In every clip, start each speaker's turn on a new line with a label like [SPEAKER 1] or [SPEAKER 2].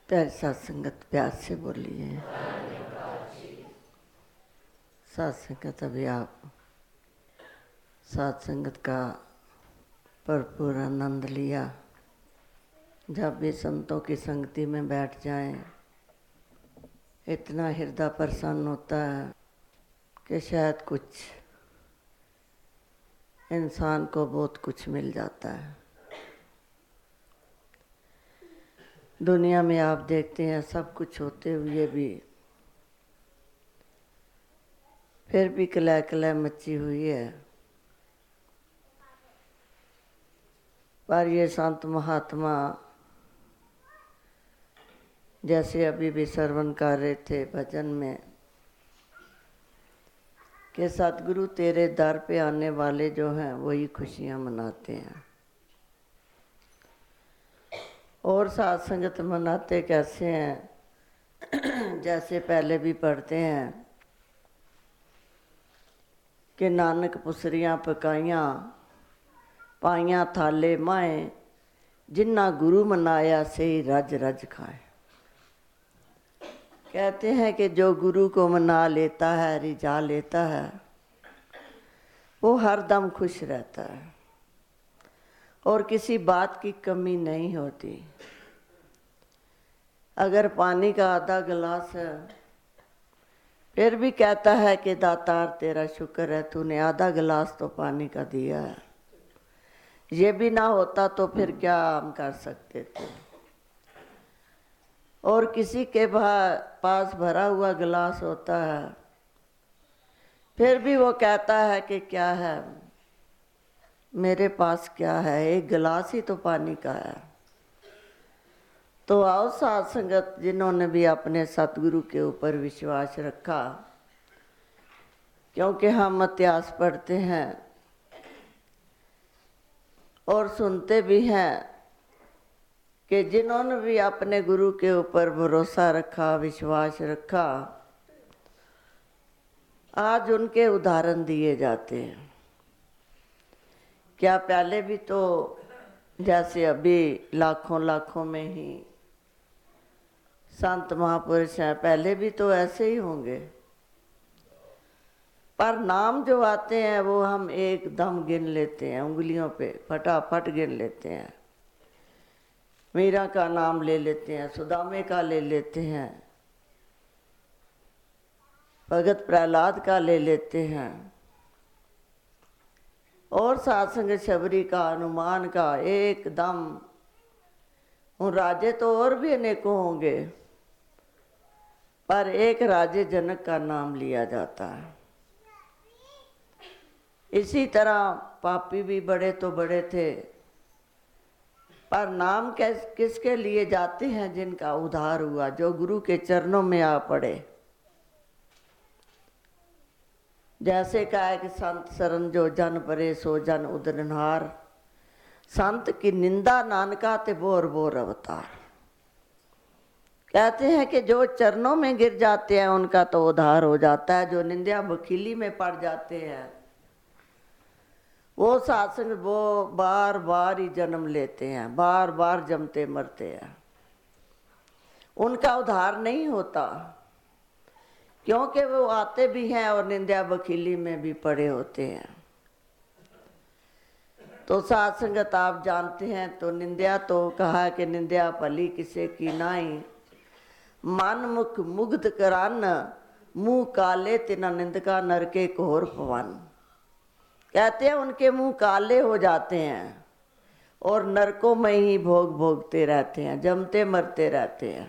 [SPEAKER 1] प्यारी साथ संगत प्यार से बोलिए। साथ संगत अभी आप साथ संगत का भरपूर आनंद लिया। जब भी संतों की संगति में बैठ जाएं, इतना हृदय प्रसन्न होता है कि शायद कुछ इंसान को बहुत कुछ मिल जाता है। दुनिया में आप देखते हैं सब कुछ होते हुए भी फिर भी कलह कलह मची हुई है। पर ये संत महात्मा जैसे अभी भी श्रवण कर रहे थे भजन में कि सतगुरु तेरे दर पे आने वाले जो हैं वही खुशियाँ मनाते हैं। और साथ संगत मनाते कैसे हैं? जैसे पहले भी पढ़ते हैं कि नानक पुसरियाँ पकाइयाँ पाइयाँ थाले माए, जिन्ना गुरु मनाया से रज रज खाए। कहते हैं कि जो गुरु को मना लेता है, रिझा लेता है, वो हरदम खुश रहता है और किसी बात की कमी नहीं होती। अगर पानी का आधा गिलास है फिर भी कहता है कि दातार तेरा शुक्र है, तूने आधा गिलास तो पानी का दिया है। ये भी ना होता तो फिर क्या हम कर सकते थे। और किसी के पास भरा हुआ गिलास होता है फिर भी वो कहता है कि क्या है, मेरे पास क्या है, एक गिलास ही तो पानी का है। तो आओ साथ संगत जिन्होंने भी अपने सतगुरु के ऊपर विश्वास रखा, क्योंकि हम इतिहास पढ़ते हैं और सुनते भी हैं कि जिन्होंने भी अपने गुरु के ऊपर भरोसा रखा, विश्वास रखा, आज उनके उदाहरण दिए जाते हैं। क्या पहले भी तो जैसे अभी लाखों लाखों में ही संत महापुरुष हैं, पहले भी तो ऐसे ही होंगे। पर नाम जो आते हैं वो हम एकदम गिन लेते हैं, उंगलियों पे फटाफट गिन लेते हैं। मीरा का नाम ले लेते हैं, सुदामे का ले लेते हैं, भगत प्रहलाद का ले लेते हैं, और साथ संग शबरी का, हनुमान का, एकदम। उन राजे तो और भी अनेकों होंगे पर एक राजे जनक का नाम लिया जाता है। इसी तरह पापी भी बड़े तो बड़े थे, पर नाम किसके लिए जाते हैं? जिनका उद्धार हुआ, जो गुरु के चरणों में आ पड़े। जैसे कहा है कि संत शरण जो जन परे सो जन उदरनहार, संत की निंदा नानका ते बोर बोर अवतार। कहते हैं कि जो चरणों में गिर जाते हैं उनका तो उद्धार हो जाता है, जो निंदा बखीली में पड़ जाते हैं वो सात्संग वो बार बार ही जन्म लेते हैं, बार बार जमते मरते हैं, उनका उद्धार नहीं होता। क्योंकि वो आते भी हैं और निंदा बखीली में भी पड़े होते हैं। तो साथ संगत आप जानते हैं, तो निंदा तो कहा कि निंदा भली किसे की नाई, मन मुख मुग्ध करान, मुंह काले तिना निंदका नरके कोहर पवन। कहते हैं उनके मुंह काले हो जाते हैं और नरकों में ही भोग भोगते रहते हैं, जमते मरते रहते हैं।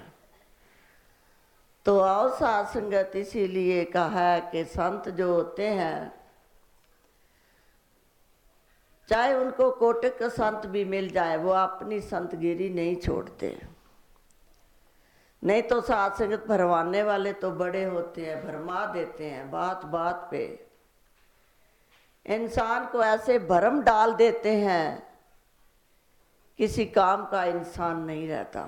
[SPEAKER 1] तो आओ साथ संगत, इसीलिए कहा है कि संत जो होते हैं चाहे उनको कोटक संत भी मिल जाए, वो अपनी संतगिरी नहीं छोड़ते। नहीं तो साथ संगत भरवाने वाले तो बड़े होते हैं, भरमा देते हैं, बात बात पे इंसान को ऐसे भरम डाल देते हैं, किसी काम का इंसान नहीं रहता।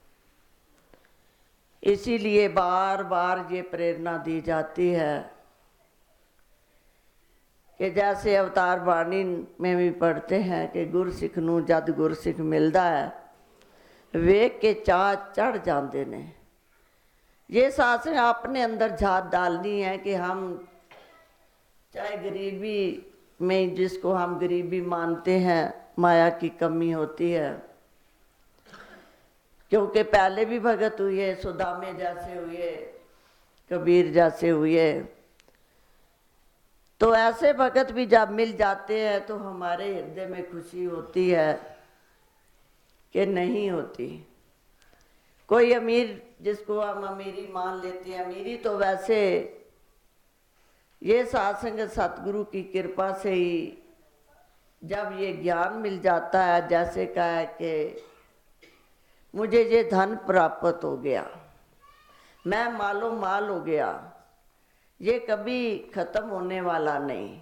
[SPEAKER 1] इसीलिए बार बार ये प्रेरणा दी जाती है कि जैसे अवतार बाणी में भी पढ़ते हैं कि गुर सिख नू जद गुर सिख मिलता है वेख के चाह चढ़ जाते ने। ये सासंग अपने अंदर झात डालनी है कि हम चाहे गरीबी में, जिसको हम गरीबी मानते हैं, माया की कमी होती है, क्योंकि पहले भी भगत हुए, सुदामे जैसे हुए, कबीर जैसे हुए, तो ऐसे भगत भी जब मिल जाते हैं तो हमारे हृदय में खुशी होती है कि नहीं होती। कोई अमीर जिसको हम अमीरी मान लेते हैं, अमीरी तो वैसे ये सत्संग सतगुरु की कृपा से ही जब ये ज्ञान मिल जाता है, जैसे कहा कि मुझे ये धन प्राप्त हो गया, मैं मालो माल हो गया, ये कभी खत्म होने वाला नहीं।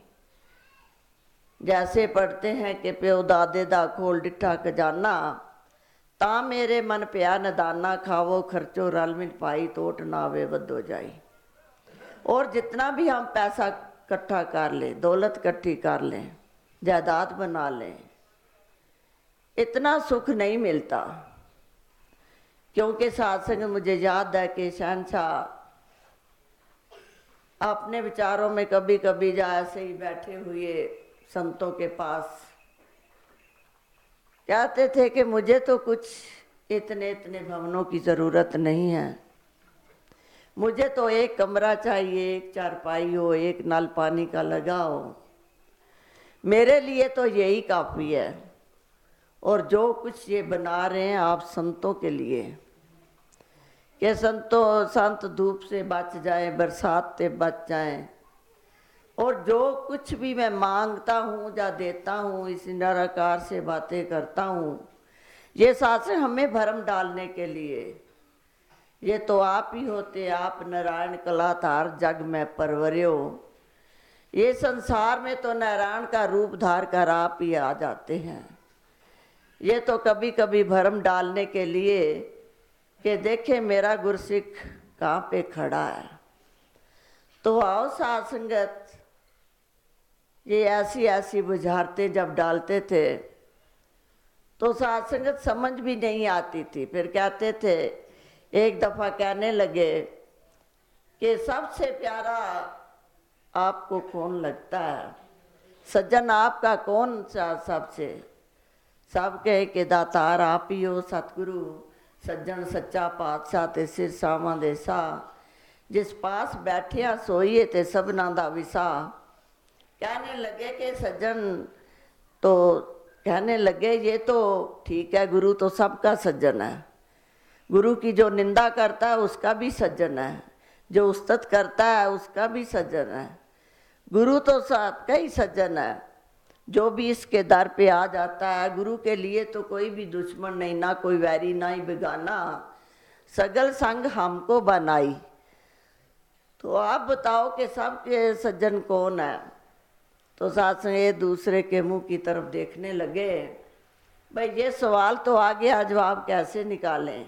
[SPEAKER 1] जैसे पढ़ते हैं कि प्यो दादे दा खोल डिठा खजाना, ता मेरे मन पिया नदाना, खावो खर्चो रल मिल पाई, तोट नावे बदो जाई। और जितना भी हम पैसा इकट्ठा कर लें, दौलत इकट्ठी कर लें, जायदाद बना लें, इतना सुख नहीं मिलता। क्योंकि सत्संग मुझे याद है कि शहनशाह अपने विचारों में कभी कभी जा ऐसे ही बैठे हुए संतों के पास कहते थे कि मुझे तो कुछ इतने इतने भवनों की ज़रूरत नहीं है, मुझे तो एक कमरा चाहिए, एक चारपाई हो, एक नल पानी का लगा हो, मेरे लिए तो यही काफ़ी है। और जो कुछ ये बना रहे हैं आप संतों के लिए, कि संत धूप से बच जाए, बरसात से बच जाएं, और जो कुछ भी मैं मांगता हूँ या देता हूँ, इस निराकार से बातें करता हूँ, ये साथ हमें भरम डालने के लिए। ये तो आप ही होते, आप नारायण कलाधार जग में परवरियो। ये संसार में तो नारायण का रूप धार कर आप ही आ जाते हैं। ये तो कभी कभी भरम डालने के लिए कि देखे मेरा गुरसिख कहाँ पे खड़ा है। तो आओ साध संगत, ये ऐसी ऐसी बुझारतें जब डालते थे तो साध संगत समझ भी नहीं आती थी। फिर कहते थे, एक दफ़ा कहने लगे कि सबसे प्यारा आपको कौन लगता है, सज्जन आपका कौन सा सबसे? सब कहे कि दातार आप ही हो सतगुरु, सज्जन सच्चा पातशाह ते सिर सावां दे सा, जिस पास बैठिया सोइए ते सबना दा विसा। कहने लगे कि सज्जन, तो कहने लगे ये तो ठीक है, गुरु तो सबका सज्जन है, गुरु की जो निंदा करता है उसका भी सज्जन है, जो उस्तत करता है उसका भी सज्जन है, गुरु तो सबका ही सज्जन है। जो भी इसके दर पे आ जाता है, गुरु के लिए तो कोई भी दुश्मन नहीं, ना कोई वैरी ना ही बेगाना, सगल संग हमको बनाई। तो आप बताओ कि सबके सज्जन कौन है? तो साथ ये दूसरे के मुंह की तरफ देखने लगे, भाई ये सवाल तो आ गया, जवाब कैसे निकालें?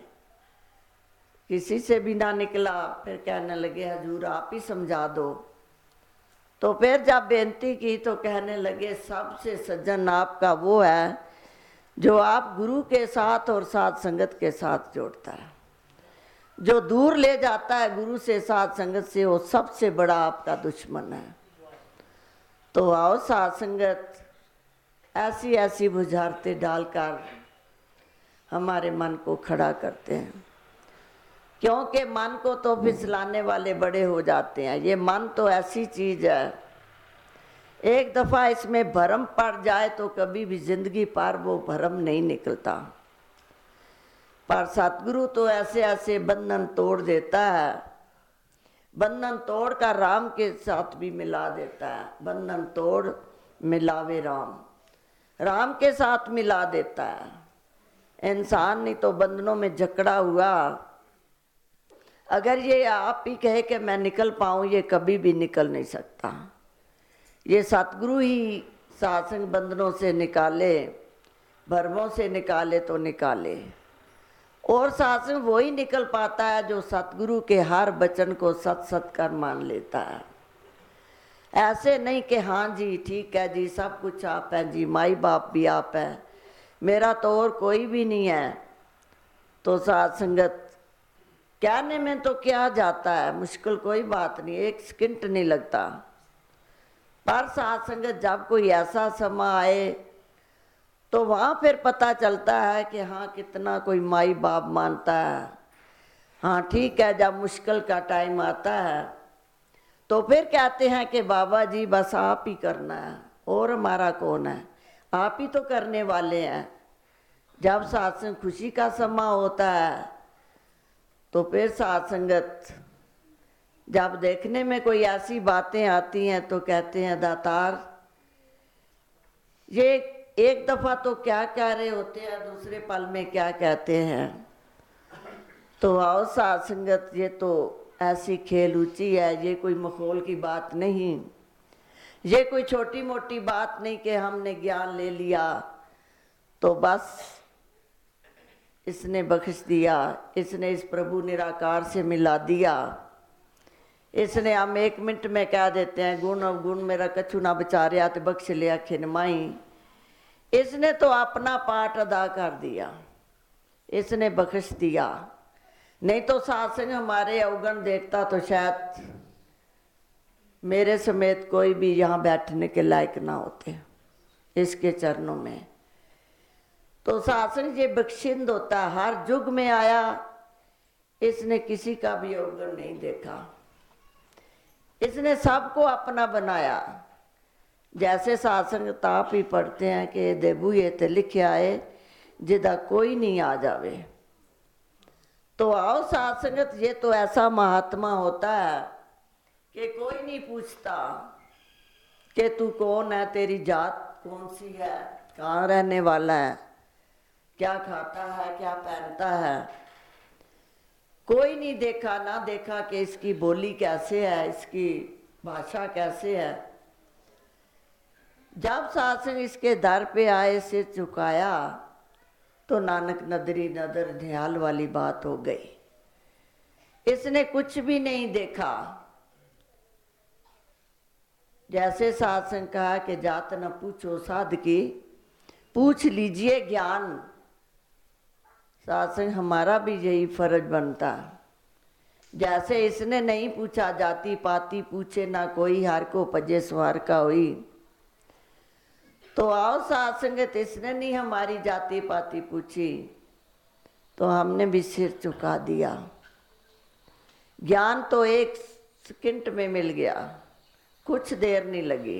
[SPEAKER 1] किसी से भी ना निकला। फिर कहने लगे हजूर आप ही समझा दो। तो फिर जब बेनती की तो कहने लगे सबसे सज्जन आपका वो है जो आप गुरु के साथ और साथ संगत के साथ जोड़ता है। जो दूर ले जाता है गुरु से साथ संगत से, वो सबसे बड़ा आपका दुश्मन है। तो आओ साथ संगत, ऐसी ऐसी बुझारतें डालकर हमारे मन को खड़ा करते हैं, क्योंकि मन को तो फिसलाने वाले बड़े हो जाते हैं। ये मन तो ऐसी चीज है, एक दफा इसमें भरम पड़ जाए तो कभी भी जिंदगी पार वो भरम नहीं निकलता। पर सतगुरु तो ऐसे ऐसे बंधन तोड़ देता है, बंधन तोड़ कर राम के साथ भी मिला देता है। बंधन तोड़ मिलावे राम, राम के साथ मिला देता है। इंसान नहीं तो बंधनों में जकड़ा हुआ, अगर ये आप ही कहे कि मैं निकल पाऊँ, ये कभी भी निकल नहीं सकता। ये सतगुरु ही सात्संग बंधनों से निकाले, भरमों से निकाले तो निकाले। और सात्संग वही निकल पाता है जो सतगुरु के हर वचन को सत सत कर मान लेता है। ऐसे नहीं कि हाँ जी ठीक है जी, सब कुछ आप है जी, माई बाप भी आप है, मेरा तो और कोई भी नहीं है, तो साथ संगत कहने में तो क्या जाता है, मुश्किल कोई बात नहीं, एक सेकंड नहीं लगता। पर साथ संगत जब कोई ऐसा समा आए तो वहाँ फिर पता चलता है कि हाँ कितना कोई माई बाप मानता है। हाँ ठीक है, जब मुश्किल का टाइम आता है तो फिर कहते हैं कि बाबा जी बस आप ही करना है, और हमारा कौन है, आप ही तो करने वाले हैं। जब सत्संग खुशी का समा होता है तो फिर सत्संगत जब देखने में कोई ऐसी बातें आती हैं तो कहते हैं दातार ये एक दफ़ा तो क्या कह रहे होते हैं, दूसरे पल में क्या कहते हैं। तो आओ सत्संगत, ये तो ऐसी खेल ऊंची है, ये कोई मखौल की बात नहीं, ये कोई छोटी मोटी बात नहीं कि हमने ज्ञान ले लिया तो बस इसने बख्श दिया, इसने इस प्रभु निराकार से मिला दिया, इसने हम 1 मिनट में कह देते हैं गुण अवगुण मेरा कछु ना बचारिया तो बख्श लिया खिनमाई। इसने तो अपना पाठ अदा कर दिया, इसने बख्श दिया। नहीं तो सत्संग हमारे अवगुण देखता तो शायद मेरे समेत कोई भी यहाँ बैठने के लायक ना होते इसके चरणों में। तो सत्संग ये बख्शिंद होता है, हर युग में आया, इसने किसी का भी अवगुण नहीं देखा, इसने सबको अपना बनाया। जैसे सत्संग ताप ही पढ़ते हैं कि देबू ये ते लिखे आए जिदा कोई नहीं आ जावे। तो आओ सत्संगत, ये तो ऐसा महात्मा होता है कि कोई नहीं पूछता कि तू कौन है, तेरी जात कौन सी है, कहाँ रहने वाला है, क्या खाता है, क्या पहनता है। कोई नहीं देखा ना देखा कि इसकी बोली कैसे है, इसकी भाषा कैसे है। जब सत्संग इसके दर पे आए, सिर झुकाया तो नानक नदरी नदर ध्याल वाली बात हो गई। इसने कुछ भी नहीं देखा। जैसे सत्संग कहा कि जात न पूछो साध की, पूछ लीजिए ज्ञान। सत्संग हमारा भी यही फर्ज बनता। जैसे इसने नहीं पूछा जाति पाति पूछे ना कोई, हार को पजे सवार का हुई। तो आओ सत्संगत, इसने नहीं हमारी जाति पाति पूछी तो हमने भी सिर झुका दिया। ज्ञान तो 1 सेकंड में मिल गया, कुछ देर नहीं लगी,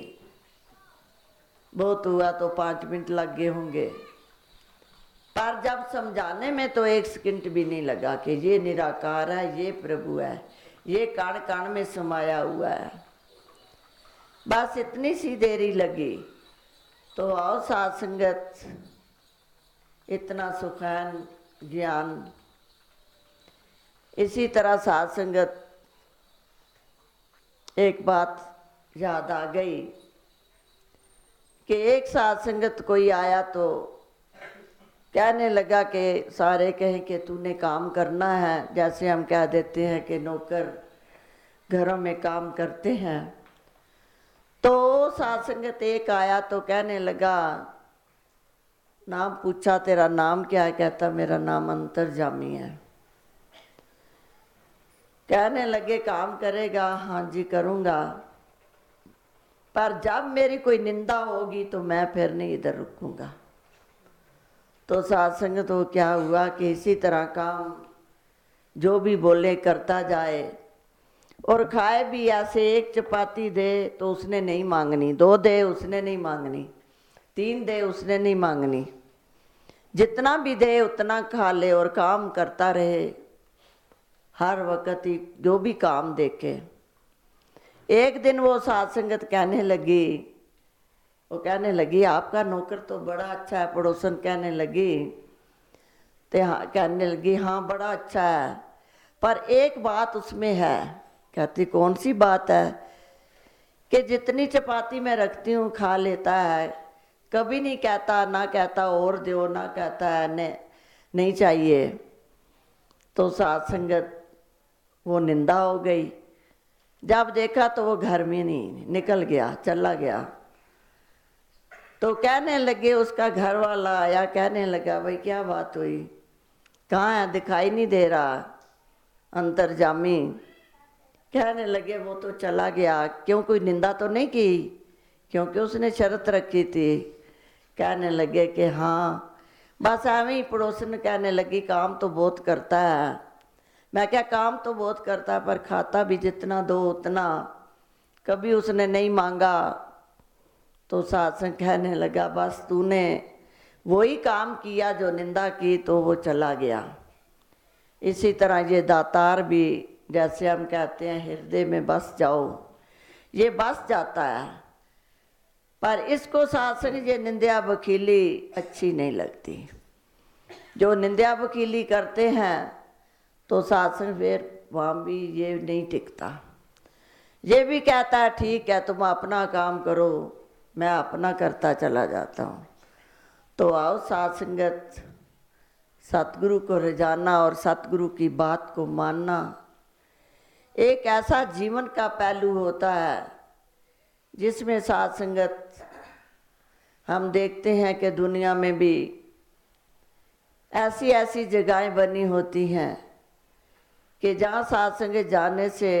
[SPEAKER 1] बहुत हुआ तो 5 मिनट लग गए होंगे। पर जब समझाने में तो 1 सेकंड भी नहीं लगा कि ये निराकार है, ये प्रभु है, ये कण कण में समाया हुआ है। बस इतनी सी देरी लगी। तो आओ सत्संगत, इतना सुखैन ज्ञान। इसी तरह सत्संगत एक बात याद आ गई कि एक सत्संगत कोई आया तो कहने लगा कि सारे कहें कि तूने काम करना है, जैसे हम कह देते हैं कि नौकर घरों में काम करते हैं। तो सत्संगत एक आया तो कहने लगा, नाम पूछा तेरा नाम क्या है, कहता मेरा नाम अंतर्जामी है। कहने लगे काम करेगा, हाँ जी करूँगा, पर जब मेरी कोई निंदा होगी तो मैं फिर नहीं इधर रुकूंगा। तो सत्संग तो क्या हुआ कि इसी तरह काम जो भी बोले करता जाए, और खाए भी ऐसे। 1 चपाती दे तो उसने नहीं मांगनी, 2 दे उसने नहीं मांगनी, 3 दे उसने नहीं मांगनी, जितना भी दे उतना खा ले और काम करता रहे हर वक्त ही जो भी काम देखे। एक दिन वो सत्संगत कहने लगी, वो कहने लगी आपका नौकर तो बड़ा अच्छा है। पड़ोसन कहने लगी, तो हाँ कहने लगी हाँ बड़ा अच्छा है, पर एक बात उसमें है। कहती कौन सी बात है? कि जितनी चपाती मैं रखती हूँ खा लेता है, कभी नहीं कहता, ना कहता और दो, ना कहता है नहीं चाहिए। तो सत्संगत वो निंदा हो गई। जब देखा तो वो घर में नहीं, निकल गया, चला गया। तो कहने लगे, उसका घर वाला आया, कहने लगा भाई क्या बात हुई? कहाँ है, दिखाई नहीं दे रहा। अंतर्जामी कहने लगे वो तो चला गया। क्यों, कोई निंदा तो नहीं की, क्योंकि उसने शर्त रखी थी। कहने लगे कि हाँ, बस एवं ही। पड़ोसन कहने लगी काम तो बहुत करता है। मैं क्या, काम तो बहुत करता है पर खाता भी जितना दो उतना, कभी उसने नहीं मांगा। तो सत्संग कहने लगा बस तूने वही काम किया जो निंदा की, तो वो चला गया। इसी तरह ये दातार भी, जैसे हम कहते हैं हृदय में बस जाओ, ये बस जाता है। पर इसको सत्संग ये निंदा वकीली अच्छी नहीं लगती। जो निंदा वकीली करते हैं तो सत्संग फिर वहाँ भी ये नहीं टिकता। ये भी कहता है ठीक है तुम अपना काम करो, मैं अपना करता चला जाता हूँ। तो आओ सत्संगत, सतगुरु को रिझाना और सतगुरु की बात को मानना एक ऐसा जीवन का पहलू होता है जिसमें सत्संगत हम देखते हैं कि दुनिया में भी ऐसी ऐसी जगहें बनी होती हैं कि जहाँ सत्संग जाने से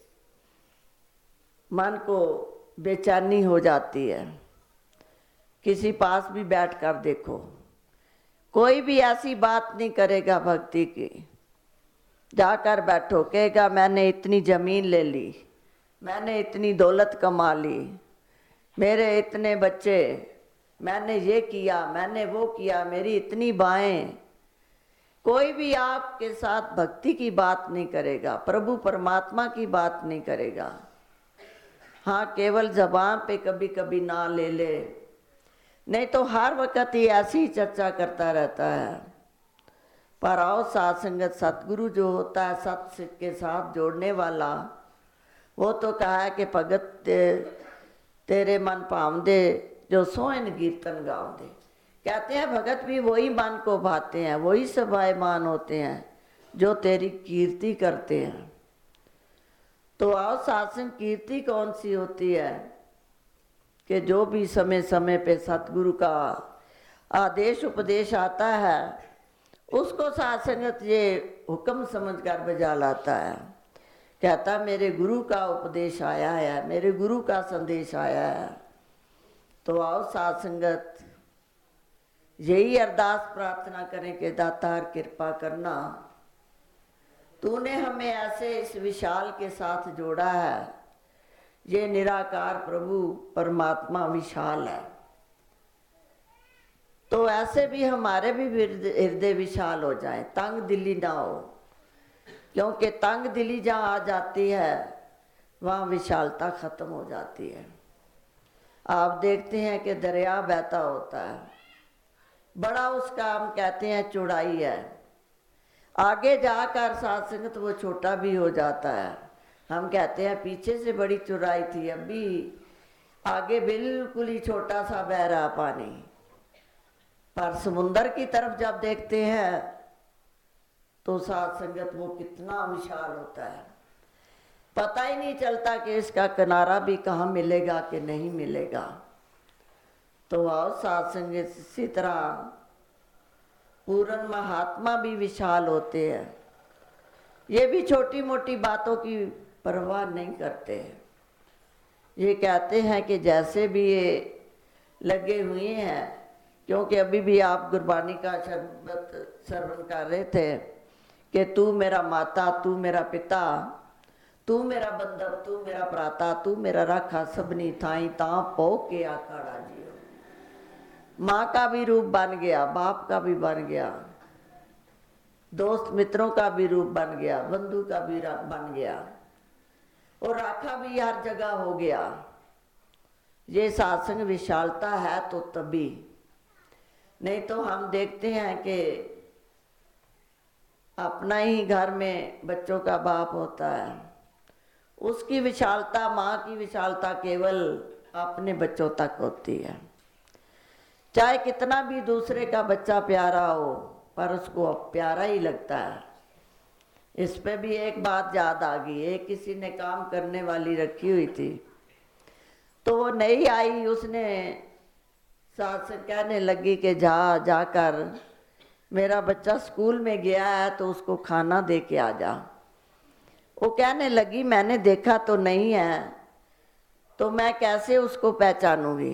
[SPEAKER 1] मन को बेचैनी हो जाती है। किसी पास भी बैठ कर देखो, कोई भी ऐसी बात नहीं करेगा भक्ति की। जाकर बैठो, कहेगा मैंने इतनी ज़मीन ले ली, मैंने इतनी दौलत कमा ली, मेरे इतने बच्चे, मैंने ये किया, मैंने वो किया, मेरी इतनी बाएं। कोई भी आपके साथ भक्ति की बात नहीं करेगा, प्रभु परमात्मा की बात नहीं करेगा। हाँ, केवल ज़बान पे कभी कभी ना ले ले, नहीं तो हर वक्त ही ऐसी चर्चा करता रहता है। पर आओ सत्संगत, सतगुरु जो होता है सत्य के साथ जोड़ने वाला, वो तो कहा है कि भगत तेरे मन भावदे जो सोहन कीर्तन गावदे। कहते हैं भगत भी वही मन को भाते हैं, वही सभायमान होते हैं जो तेरी कीर्ति करते हैं। तो आओ सत्संग कीर्ति कौन सी होती है कि जो भी समय समय पे सतगुरु का आदेश उपदेश आता है उसको सत्संगत ये हुक्म समझकर बजा लाता है। कहता मेरे गुरु का उपदेश आया है, मेरे गुरु का संदेश आया है। तो आओ सत्संगत यही अरदास प्रार्थना करें कि दातार कृपा करना, तूने हमें ऐसे इस विशाल के साथ जोड़ा है। ये निराकार प्रभु परमात्मा विशाल है, तो ऐसे भी हमारे भी हृदय विशाल हो जाए, तंग दिली ना हो। क्योंकि तंग दिली जहाँ आ जाती है वहाँ विशालता खत्म हो जाती है। आप देखते हैं कि दरिया बहता होता है, बड़ा उसका हम कहते हैं चौड़ाई है, आगे जाकर सत्संगत वो छोटा भी हो जाता है। हम कहते हैं पीछे से बड़ी चौड़ाई थी, अभी आगे बिल्कुल ही छोटा सा बह रहा पानी। पर समुंदर की तरफ जब देखते हैं तो सत्संगत वो कितना विशाल होता है, पता ही नहीं चलता कि इसका किनारा भी कहाँ मिलेगा कि नहीं मिलेगा। तो आओ सत्संगत इसी तरह पूर्ण महात्मा भी विशाल होते हैं, ये भी छोटी मोटी बातों की परवाह नहीं करते हैं। ये कहते हैं कि जैसे भी ये लगे हुए हैं, क्योंकि अभी भी आप गुरबानी का शब्द श्रवण कर रहे थे कि तू मेरा माता, तू मेरा पिता, तू मेरा बंधव, तू मेरा प्राता, तू मेरा राखा सबनी थाई ता पो के आखाड़ा जियो। माँ का भी रूप बन गया, बाप का भी बन गया, दोस्त मित्रों का भी रूप बन गया, बंधु का भी बन गया, और राखा भी हर जगह हो गया। ये सत्संग विशालता है तो तभी, नहीं तो हम देखते हैं कि अपना ही घर में बच्चों का बाप होता है, उसकी विशालता, माँ की विशालता केवल अपने बच्चों तक होती है। चाहे कितना भी दूसरे का बच्चा प्यारा हो पर उसको प्यारा ही लगता है। इस पे भी एक बात याद आ गई, एक किसी ने काम करने वाली रखी हुई थी, तो वो नहीं आई, उसने सास से कहने लगी कि जाकर मेरा बच्चा स्कूल में गया है तो उसको खाना दे के आ जा। वो कहने लगी मैंने देखा तो नहीं है, तो मैं कैसे उसको पहचानूंगी।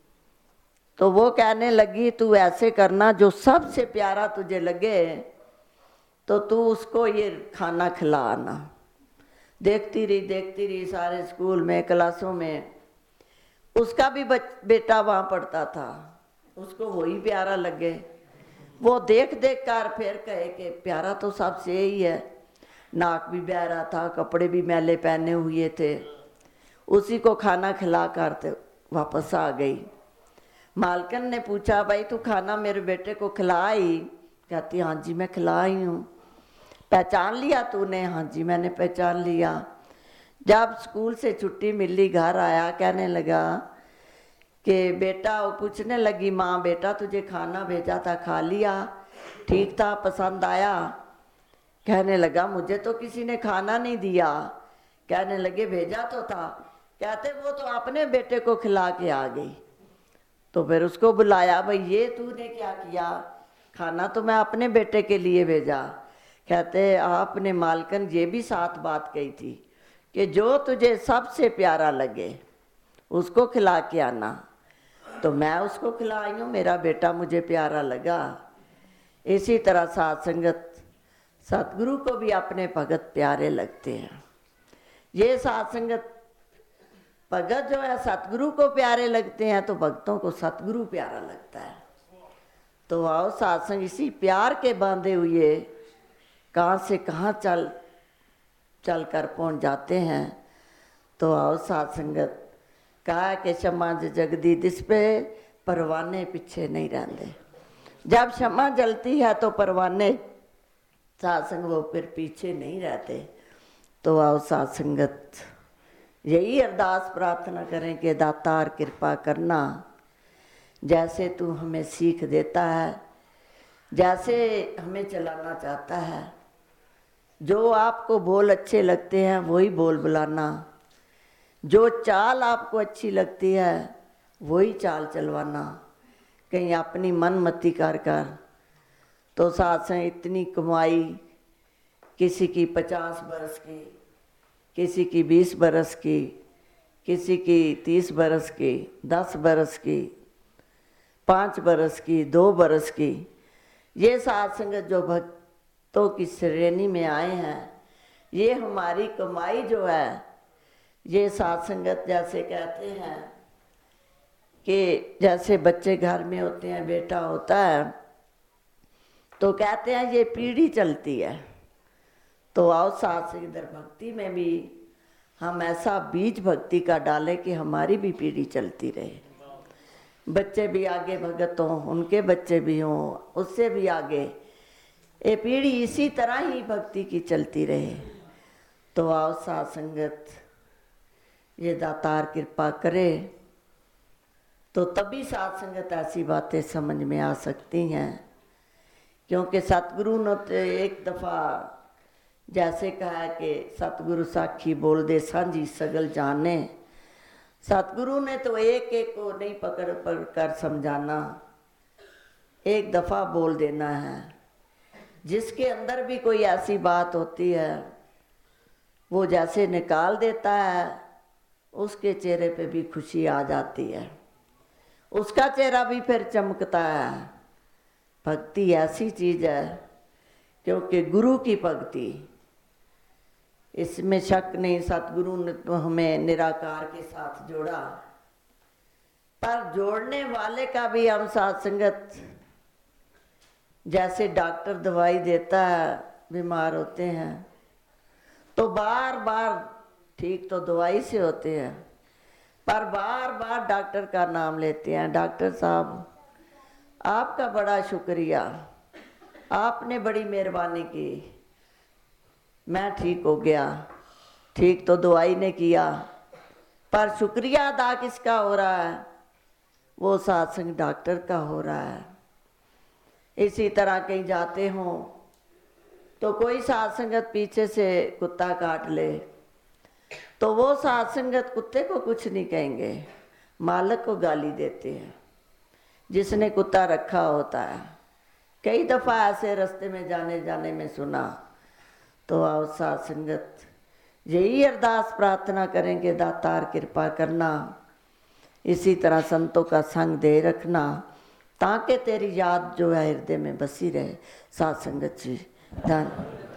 [SPEAKER 1] तो वो कहने लगी तू ऐसे करना, जो सबसे प्यारा तुझे लगे तो तू उसको ये खाना खिला आना। देखती रही सारे स्कूल में, क्लासों में। उसका भी बेटा वहाँ पढ़ता था, उसको वही प्यारा लगे। वो देख देख कर फिर कहे कि प्यारा तो सबसे ही है। नाक भी बहरा था, कपड़े भी मैले पहने हुए थे। उसी को खाना खिला कर वापस आ गई। मालकिन ने पूछा भाई तू खाना मेरे बेटे को खिलाई? कहती हाँ जी मैं खिलाई हूँ। पहचान लिया तूने? हाँ जी मैंने पहचान लिया। जब स्कूल से छुट्टी मिली घर आया, कहने लगा कि बेटा, वो पूछने लगी माँ बेटा तुझे खाना भेजा था खा लिया, ठीक था, पसंद आया? कहने लगा मुझे तो किसी ने खाना नहीं दिया। कहने लगे भेजा तो था। कहते वो तो अपने बेटे को खिला के आ गई। तो फिर उसको बुलाया, भाई ये तूने क्या किया? खाना तो मैं अपने बेटे के लिए भेजा। कहते आपने मालकिन ये भी साथ बात कही थी कि जो तुझे सबसे प्यारा लगे उसको खिला के आना। तो मैं उसको खिलाई हूँ, मेरा बेटा मुझे प्यारा लगा। इसी तरह साथ संगत सतगुरु को भी अपने भगत प्यारे लगते हैं। ये साथ संगत भगत जो है सतगुरु को प्यारे लगते हैं, तो भक्तों को सतगुरु प्यारा लगता है। तो आओ सत्संग इसी प्यार के बांधे हुए कहाँ से कहाँ चल कर पहुँच जाते हैं। तो आओ सत्संगत कहा कि क्षमा जगदी दिस पे परवाने पीछे नहीं रहते। जब क्षमा जलती है तो परवाने सत्संग वो फिर पीछे नहीं रहते। तो आओ सत्संगत यही अरदास प्रार्थना करें कि दातार कृपा करना, जैसे तू हमें सीख देता है, जैसे हमें चलाना चाहता है, जो आपको बोल अच्छे लगते हैं वही बोल बुलाना, जो चाल आपको अच्छी लगती है वही चाल चलवाना, कहीं अपनी मनमति कर कर। तो साथ में इतनी कमाई, किसी की 50 बरस की, किसी की 20 बरस की, किसी की 30 बरस की, 10 बरस की, 5 बरस की, 2 बरस की। ये साथ संगत जो भक्तों की श्रेणी में आए हैं, ये हमारी कमाई जो है, ये साथ संगत जैसे कहते हैं कि जैसे बच्चे घर में होते हैं, बेटा होता है, तो कहते हैं ये पीढ़ी चलती है। तो आओ साथ से इधर भक्ति में भी हम ऐसा बीज भक्ति का डालें कि हमारी भी पीढ़ी चलती रहे, बच्चे भी आगे भगत हों, उनके बच्चे भी हों, उससे भी आगे ये पीढ़ी इसी तरह ही भक्ति की चलती रहे। तो आओ साथ संगत ये दातार कृपा करे, तो तभी साथ संगत ऐसी बातें समझ में आ सकती हैं। क्योंकि सतगुरु ने तो एक दफ़ा जैसे कहा कि सतगुरु साखी बोल दे सांझी सगल जाने। सतगुरु ने तो एक एक को नहीं पकड़ कर समझाना, एक दफ़ा बोल देना है। जिसके अंदर भी कोई ऐसी बात होती है वो जैसे निकाल देता है, उसके चेहरे पे भी खुशी आ जाती है, उसका चेहरा भी फिर चमकता है। भक्ति ऐसी चीज़ है, क्योंकि गुरु की भक्ति, इसमें शक नहीं, सतगुरु ने तो हमें निराकार के साथ जोड़ा, पर जोड़ने वाले का भी हम साथ संगत जैसे डॉक्टर दवाई देता है, बीमार होते हैं तो बार बार ठीक तो दवाई से होते हैं, पर बार बार डॉक्टर का नाम लेते हैं। डॉक्टर साहब आपका बड़ा शुक्रिया, आपने बड़ी मेहरबानी की, मैं ठीक हो गया। ठीक तो दवाई ने किया, पर शुक्रिया अदा किसका हो रहा है? वो सत्संग डॉक्टर का हो रहा है। इसी तरह कहीं जाते हों तो कोई सत्संगत पीछे से कुत्ता काट ले, तो वो सत्संगत कुत्ते को कुछ नहीं कहेंगे, मालिक को गाली देते हैं, जिसने कुत्ता रखा होता है। कई दफ़ा ऐसे रास्ते में जाने जाने में सुना। तो आओ साथ संगत यही अरदास प्रार्थना करेंगे, दातार कृपा करना, इसी तरह संतों का संग दे रखना, ताकि तेरी याद जो है हृदय में बसी रहे। साथ संगत जी धन